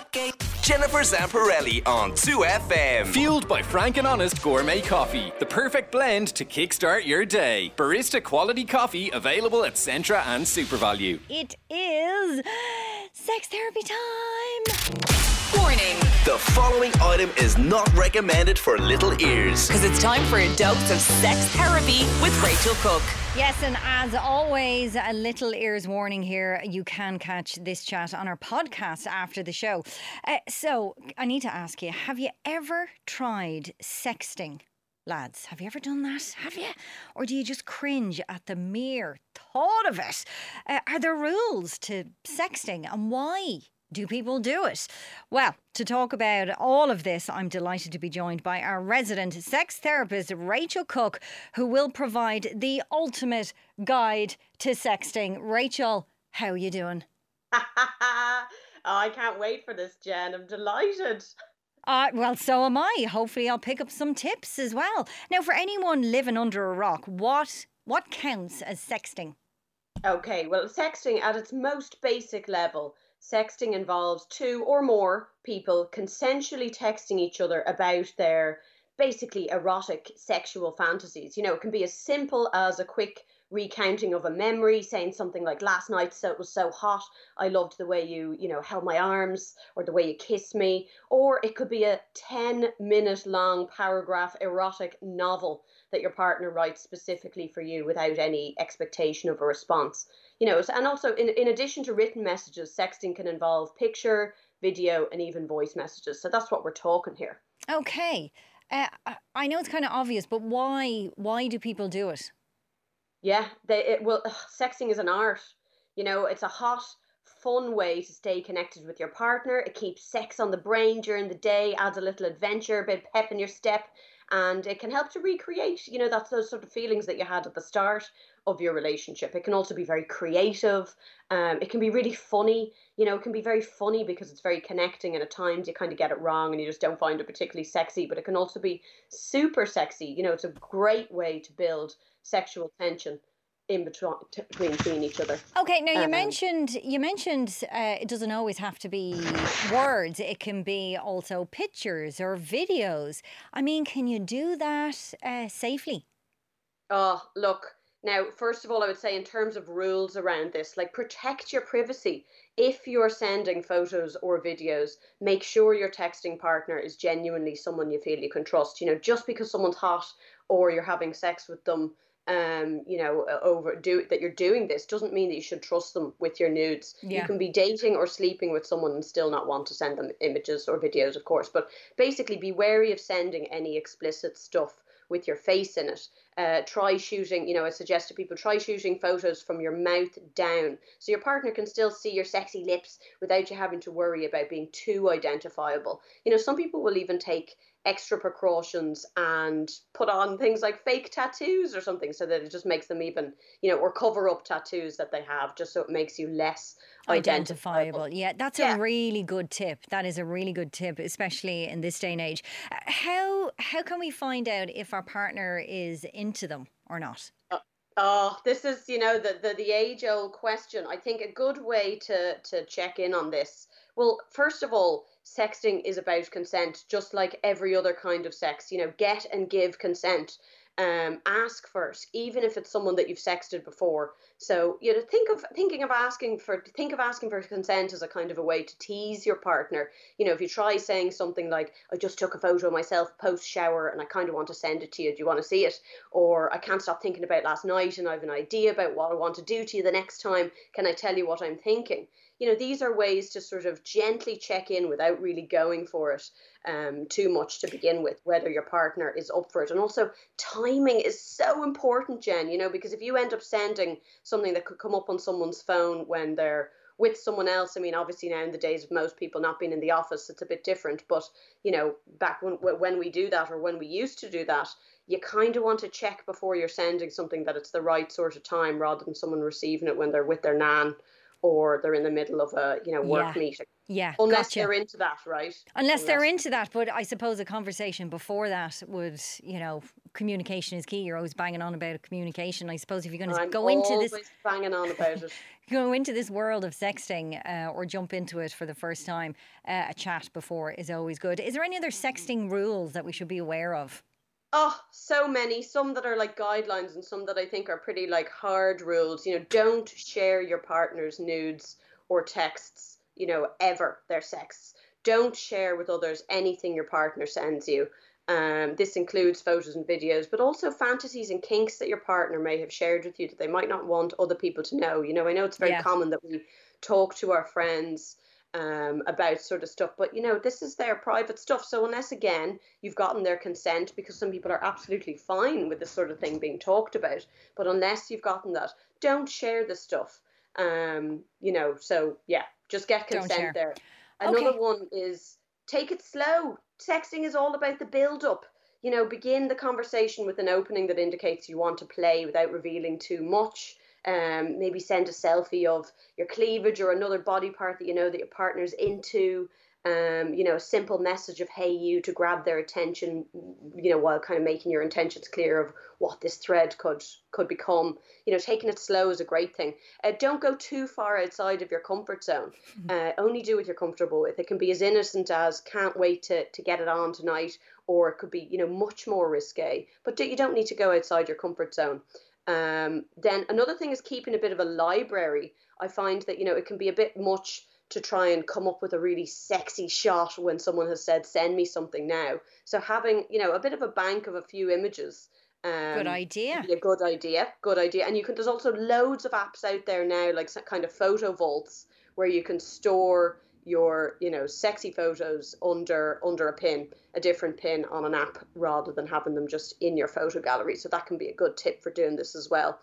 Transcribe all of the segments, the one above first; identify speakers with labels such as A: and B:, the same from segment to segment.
A: Jennifer Zamparelli on 2FM.
B: Fueled by Frank and Honest Gourmet Coffee. The perfect blend to kickstart your day. Barista quality coffee available at Centra and SuperValue.
C: It is sex therapy time.
D: Warning.
A: The following item is not recommended for little ears.
D: Because it's time for a dose of sex therapy with Rachel Cook.
C: Yes, and as always, a little ears warning here. You can catch this chat on our podcast after the show. So I need to ask you, have you ever tried sexting? Lads, have you ever done that? Have you? Or do you just cringe at the mere thought of it? Are there rules to sexting, and why do people do it? Well, to talk about all of this, I'm delighted to be joined by our resident sex therapist, Rachel Cook, who will provide the ultimate guide to sexting. Rachel, how are you doing?
E: Oh, I can't wait for this, Jen. I'm delighted.
C: Well, so am I. Hopefully I'll pick up some tips as well. Now, for anyone living under a rock, what counts as sexting?
E: Okay, well, sexting at its most basic level, sexting involves two or more people consensually texting each other about their basically erotic sexual fantasies. You know, it can be as simple as a quick recounting of a memory, saying something like, last night so it was so hot, I loved the way you held my arms, or the way you kissed me. Or it could be a 10-minute long paragraph erotic novel that your partner writes specifically for you without any expectation of a response. You know, and also in addition to written messages, sexting can involve picture, video, and even voice messages. So that's what we're talking here.
C: Okay. I know it's kind of obvious, but why do people do it?
E: Yeah, sexting is an art. You know, it's a hot, fun way to stay connected with your partner. It keeps sex on the brain during the day, adds a little adventure, a bit of pep in your step, and it can help to recreate, those sort of feelings that you had at the start of your relationship. It can also be very creative. It can be really funny. You know, it can be very funny because it's very connecting, and at times you kind of get it wrong and you just don't find it particularly sexy, but it can also be super sexy. You know, it's a great way to build sexual tension in between each other.
C: Okay, now you mentioned it doesn't always have to be words. It can be also pictures or videos. I mean, can you do that safely?
E: Oh, look. Now, first of all, I would say in terms of rules around this, like, protect your privacy. If you're sending photos or videos, make sure your texting partner is genuinely someone you feel you can trust. You know, just because someone's hot or you're having sex with them, that you're doing this doesn't mean that you should trust them with your nudes. Yeah. You can be dating or sleeping with someone and still not want to send them images or videos, of course. But basically, be wary of sending any explicit stuff with your face in it. Try shooting, I suggest to people, try shooting photos from your mouth down so your partner can still see your sexy lips without you having to worry about being too identifiable. You know, some people will even take extra precautions and put on things like fake tattoos or something so that it just makes them even, or cover up tattoos that they have just so it makes you less identifiable.
C: Yeah, that's a really good tip. That is a really good tip, especially in this day and age. How can we find out if our partner is into them or not?
E: This is, the age-old question. I think a good way to check in on this. Well, first of all, sexting is about consent, just like every other kind of sex. Get and give consent. Ask first, even if it's someone that you've sexted before. So, think of asking for consent as a kind of a way to tease your partner. If you try saying something like, I just took a photo of myself post shower and I kind of want to send it to you. Do you want to see it? Or I can't stop thinking about last night and I have an idea about what I want to do to you the next time. Can I tell you what I'm thinking? These are ways to sort of gently check in without really going for it too much to begin with, whether your partner is up for it. And also, timing is so important, Jen, because if you end up sending something that could come up on someone's phone when they're with someone else, I mean, obviously now in the days of most people not being in the office, it's a bit different. But, back when we do that, or when we used to do that, you kind of want to check before you're sending something that it's the right sort of time, rather than someone receiving it when they're with their nan or they're in the middle of a work meeting.
C: Yeah,
E: Unless
C: gotcha.
E: they're into that, right?
C: Unless they're into that, but I suppose a conversation before that would, communication is key. You're always banging on about communication. I suppose if you're going to
E: I'm
C: go into
E: always
C: this
E: banging on about it.
C: world of sexting or jump into it for the first time, a chat before is always good. Is there any other sexting rules that we should be aware of?
E: Oh, so many. Some that are like guidelines and some that I think are pretty like hard rules. Don't share your partner's nudes or texts, ever, their sex. Don't share with others anything your partner sends you. This includes photos and videos, but also fantasies and kinks that your partner may have shared with you that they might not want other people to know. I know it's very
C: Yeah.
E: common that we talk to our friends about sort of stuff, but this is their private stuff. So unless, again, you've gotten their consent, because some people are absolutely fine with this sort of thing being talked about, but unless you've gotten that, don't share the stuff. So yeah, just get
C: Don't share.
E: consent there. Another
C: Okay.
E: one is take it slow. Sexting is all about the build up. Begin the conversation with an opening that indicates you want to play without revealing too much. Maybe send a selfie of your cleavage or another body part that you know that your partner's into. A simple message of "Hey you" to grab their attention. While kind of making your intentions clear of what this thread could become. Taking it slow is a great thing. Don't go too far outside of your comfort zone. Only do what you're comfortable with. It can be as innocent as "Can't wait to get it on tonight," or it could be much more risque. But you don't need to go outside your comfort zone. Then another thing is keeping a bit of a library. I find that it can be a bit much to try and come up with a really sexy shot when someone has said, "Send me something now." So having a bit of a bank of a few images
C: Good idea.
E: would be a good idea. Good idea. And there's also loads of apps out there now, like some kind of photo vaults, where you can store your sexy photos under a different pin on an app, rather than having them just in your photo gallery. So that can be a good tip for doing this as well.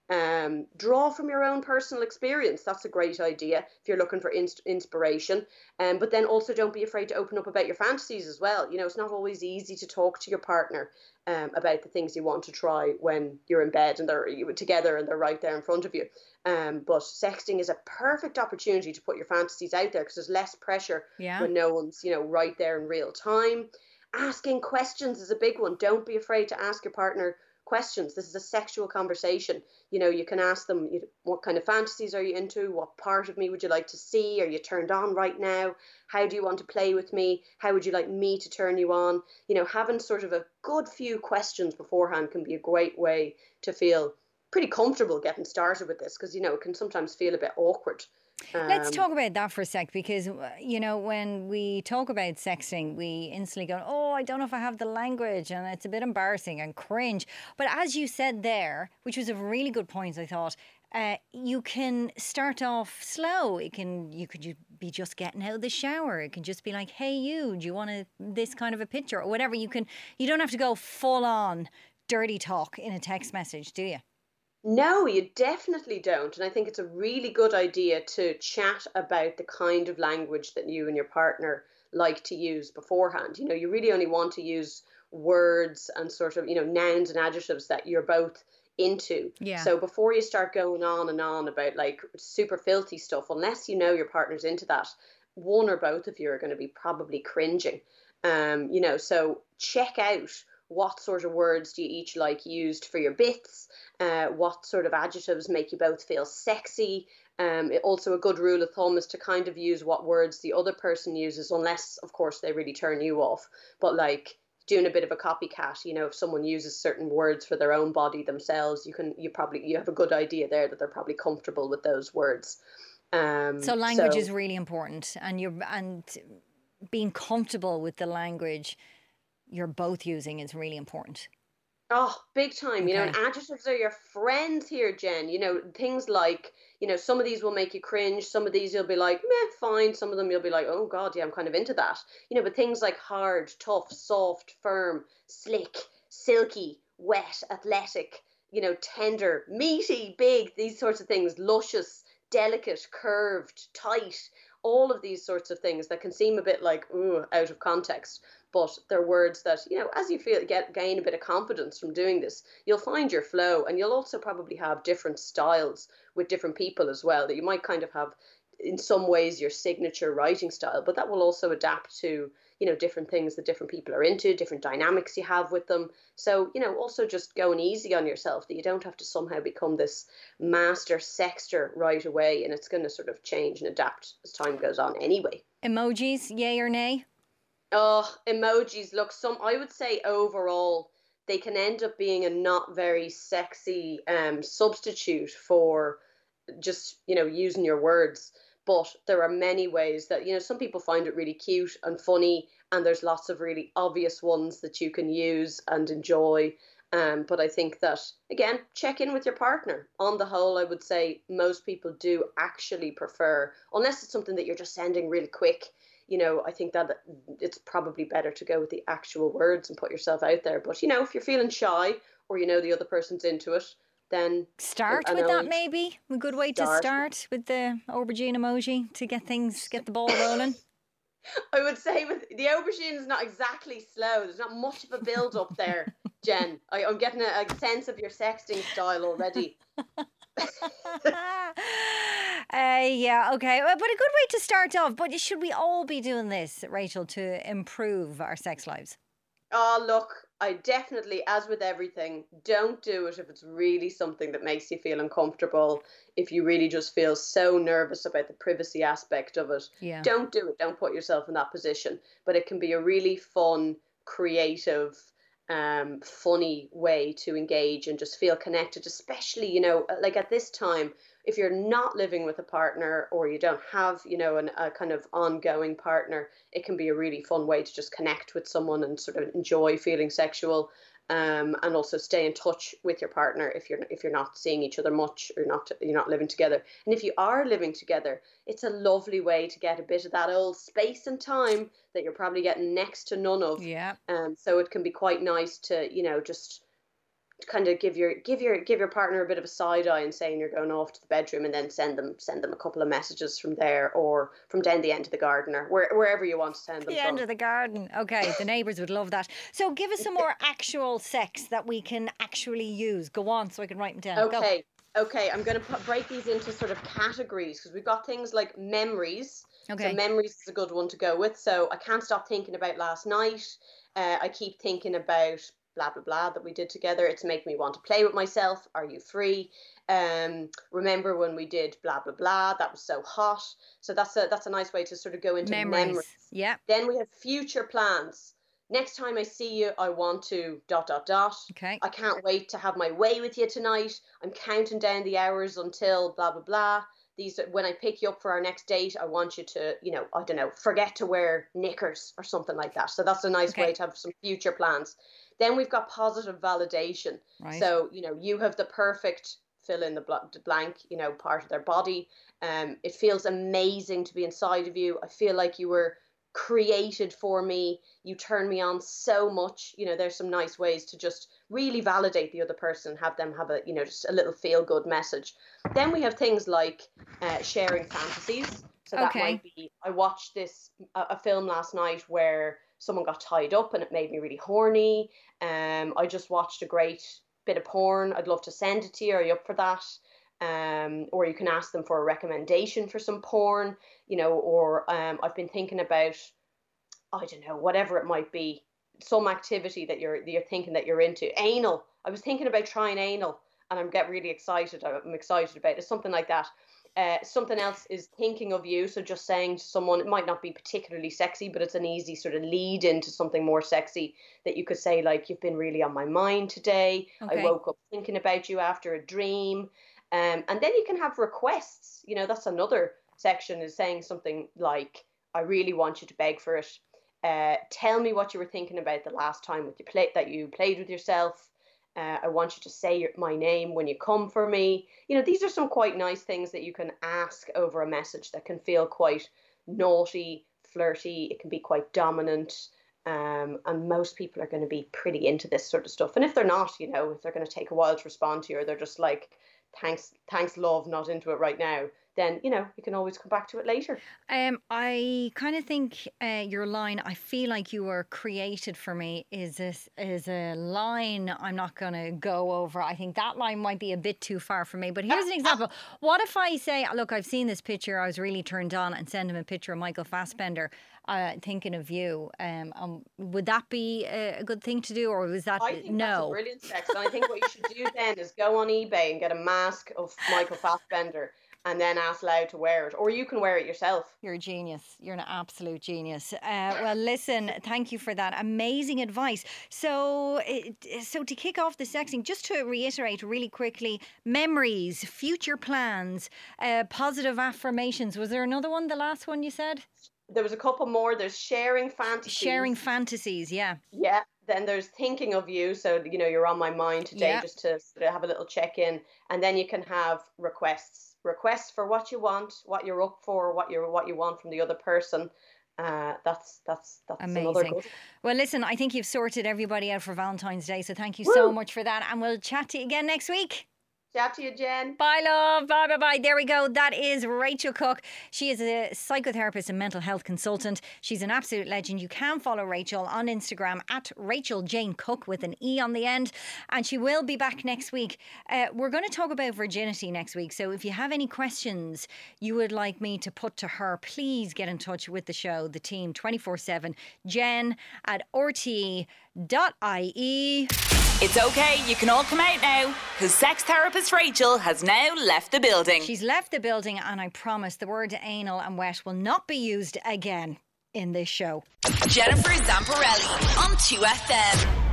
E: Draw from your own personal experience. That's a great idea if you're looking for inspiration. But then also don't be afraid to open up about your fantasies as well. It's not always easy to talk to your partner about the things you want to try when you're in bed and they're together and they're right there in front of you. But sexting is a perfect opportunity to put your fantasies out there, because there's less pressure when no one's right there in real time. Asking questions is a big one. Don't be afraid to ask your partner questions. This is a sexual conversation. You can ask them, what kind of fantasies are you into? What part of me would you like to see? Are you turned on right now? How do you want to play with me? How would you like me to turn you on? Having sort of a good few questions beforehand can be a great way to feel pretty comfortable getting started with this, because it can sometimes feel a bit awkward.
C: Let's talk about that for a sec, because, when we talk about sexting, we instantly go, "Oh, I don't know if I have the language," and it's a bit embarrassing and cringe. But as you said there, which was a really good point, I thought, you can start off slow. You could be just getting out of the shower. It can just be like, "Hey, you, do you want this kind of a picture?" or whatever. You don't have to go full on dirty talk in a text message, do you?
E: No, you definitely don't. And I think it's a really good idea to chat about the kind of language that you and your partner like to use beforehand. You really only want to use words and sort of, nouns and adjectives that you're both into.
C: Yeah.
E: So before you start going on and on about like super filthy stuff, unless your partner's into that, one or both of you are going to be probably cringing. So check out what sort of words do you each like used for your bits? What sort of adjectives make you both feel sexy? Also, a good rule of thumb is to kind of use what words the other person uses, unless, of course, they really turn you off. But like doing a bit of a copycat, if someone uses certain words for their own body themselves, you have a good idea there that they're probably comfortable with those words.
C: So language is really important, and being comfortable with the language you're both using is really important.
E: Oh, big time.
C: Okay.
E: And adjectives are your friends here, Jen. Things like, some of these will make you cringe. Some of these you'll be like, meh, fine. Some of them you'll be like, oh God, yeah, I'm kind of into that. But things like hard, tough, soft, firm, slick, silky, wet, athletic, tender, meaty, big, these sorts of things, luscious, delicate, curved, tight, all of these sorts of things that can seem a bit like, ooh, out of context. But they're words that, as you gain a bit of confidence from doing this, you'll find your flow, and you'll also probably have different styles with different people as well, that you might kind of have in some ways your signature writing style, but that will also adapt to, different things that different people are into, different dynamics you have with them. So, also just going easy on yourself, that you don't have to somehow become this master sexter right away, and it's going to sort of change and adapt as time goes on anyway.
C: Emojis, yay or nay?
E: Oh, emojis, look, I would say overall they can end up being a not very sexy substitute for just, using your words. But there are many ways that, some people find it really cute and funny, and there's lots of really obvious ones that you can use and enjoy. But I think that, again, check in with your partner. On the whole, I would say most people do actually prefer, unless it's something that you're just sending really quick, I think that it's probably better to go with the actual words and put yourself out there. But, if you're feeling shy, or the other person's into it, then
C: start with that, maybe a good way to start with the aubergine emoji to get the ball rolling.
E: I would say with the aubergine is not exactly slow. There's not much of a build up there, Jen. I'm getting a sense of your sexting style already.
C: Yeah, okay, but a good way to start off. But should we all be doing this, Rachel, to improve our sex lives?
E: Oh, look, I definitely, as with everything, don't do it if it's really something that makes you feel uncomfortable. If you really just feel so nervous about the privacy aspect of it, don't do it. Don't put yourself in that position. But it can be a really fun, creative, funny way to engage and just feel connected, especially, like at this time, if you're not living with a partner or you don't have, a kind of ongoing partner, it can be a really fun way to just connect with someone and sort of enjoy feeling sexual, and also stay in touch with your partner if you're not seeing each other much, or you're not living together. And if you are living together, it's a lovely way to get a bit of that old space and time that you're probably getting next to none of.
C: Yeah.
E: So it can be quite nice to, just kind of give your partner a bit of a side eye and saying you're going off to the bedroom, and then send them a couple of messages from there, or from down the end of the garden, or wherever you want to send them
C: the
E: from.
C: End of the garden. Okay, the neighbours would love that. So give us some more actual sex that we can actually use. Go on, so I can write them down.
E: Okay. Okay, I'm going to break these into sort of categories, because we've got things like memories.
C: Okay.
E: So memories is a good one to go with. So I can't stop thinking about last night. I keep thinking about blah, blah, blah that we did together. It's making me want to play with myself. Are you free? Remember when we did blah, blah, blah. That was so hot. So that's a nice way to sort of go into memories.
C: Yeah.
E: Then we have future plans. Next time I see you, I want to ...
C: Okay.
E: I can't wait to have my way with you tonight. I'm counting down the hours until blah, blah, blah. When I pick you up for our next date, I want you to, I don't know, forget to wear knickers or something like that. So that's a nice way to have some future plans. Then we've got positive validation.
C: Right.
E: So, you have the perfect fill in the blank, part of their body. It feels amazing to be inside of you. I feel like you were created for me. You turn me on so much. There's some nice ways to just really validate the other person and have them have a, just a little feel good message. Then we have things like sharing fantasies. So that might be, I watched a film last night where someone got tied up and it made me really horny. I just watched a great bit of porn. I'd love to send it to you. Are you up for that? Or you can ask them for a recommendation for some porn, or I've been thinking about, I don't know, whatever it might be, some activity that you're thinking that you're into. Anal. I was thinking about trying anal, and I'm getting really excited. I'm excited about it. Something like that. Something else is thinking of you. So just saying to someone, it might not be particularly sexy, but it's an easy sort of lead into something more sexy that you could say, like, you've been really on my mind today. I woke up thinking about you after a dream. And then you can have requests. That's another section, is saying something like, I really want you to beg for it. Tell me what you were thinking about the last time that you played with yourself. I want you to say my name when you come for me. These are some quite nice things that you can ask over a message that can feel quite naughty, flirty. It can be quite dominant. And most people are going to be pretty into this sort of stuff. And if they're not, if they're going to take a while to respond to you, or they're just like, thanks, love, not into it right now, then, you can always come back to it later.
C: I kind of think your line, I feel like you were created for me, is a line I'm not going to go over. I think that line might be a bit too far for me. But here's an example. What if I say, look, I've seen this picture, I was really turned on, and send him a picture of Michael Fassbender thinking of you? Would that be a good thing to do, or was that
E: I think
C: no?
E: That's a brilliant text. And I think what you should do then is go on eBay and get a mask of Michael Fassbender and then ask Loud to wear it. Or you can wear it yourself.
C: You're a genius. You're an absolute genius. Well, listen, thank you for that. Amazing advice. So to kick off the sexting, just to reiterate really quickly, memories, future plans, positive affirmations. Was there another one, the last one you said?
E: There was a couple more. There's sharing fantasies.
C: Sharing fantasies, yeah.
E: Yeah. Then there's thinking of you. So, you're on my mind today, just to sort of have a little check-in. And then you can have requests for what you want, what you're up for, what you want from the other person. That's
C: amazing.
E: Good.
C: Well, listen, I think you've sorted everybody out for Valentine's Day. So thank you so much for that. And we'll chat to you again next week.
E: Chat to you, Jen.
C: Bye, love. Bye, bye, bye. There we go. That is Rachel Cook. She is a psychotherapist and mental health consultant. She's an absolute legend. You can follow Rachel on Instagram at Rachel Jane Cook with an E on the end. And she will be back next week. We're going to talk about virginity next week. So if you have any questions you would like me to put to her, please get in touch with the show, the team, 24/7, Jen at rte.ie.
D: It's okay, you can all come out now, because sex therapist Rachel has now left the building.
C: She's left the building, and I promise the word anal and wet will not be used again in this show.
D: Jennifer Zamparelli on 2FM.